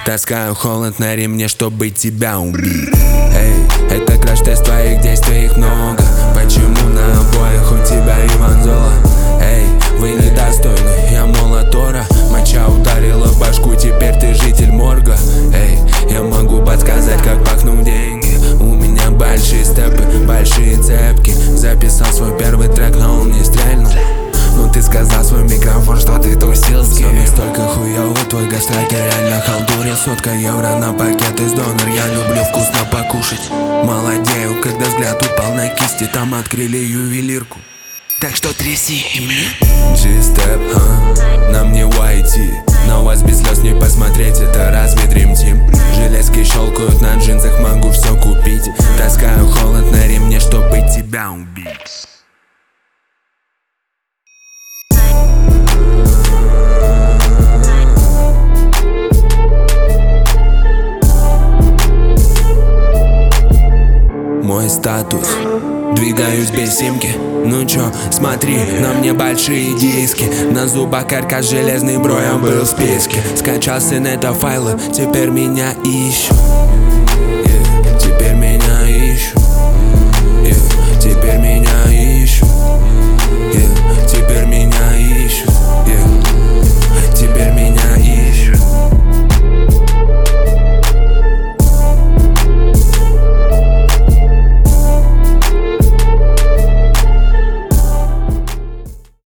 Таскаю холод на ремне, чтобы тебя убить. Эй, это краш-тест твоих действий, их много. Почему на обоих у тебя Иван Золо? Эй, вы недостойны, я молот Тора. Моча ударила в башку, теперь ты житель морга. Эй, я могу подсказать, как пахнут деньги. У меня большие степы, большие цепки. Записал свой первый трек, но он не стрельнул. Ну ты сказал свой микрофон, что ты тусил с кем. Настолько хуёвый твой гастрайтер, реально халтурил. Сотка евро на пакет из донор. Я люблю вкусно покушать. Молодею, когда взгляд упал на кисти. Там открыли ювелирку. Так что тряси ими. G-Step, на мне YT. На вас без слез не посмотреть, это разве Dream Team? Железки щелкают на джинсах, могу все купить. Таскаю холод на ремне, чтобы тебя убить. Мой статус, двигаюсь без симки. Ну чё, смотри, на мне большие диски. На зубах каркас железный, бро, я был в списке. Скачал с инета файлы, теперь меня ищут.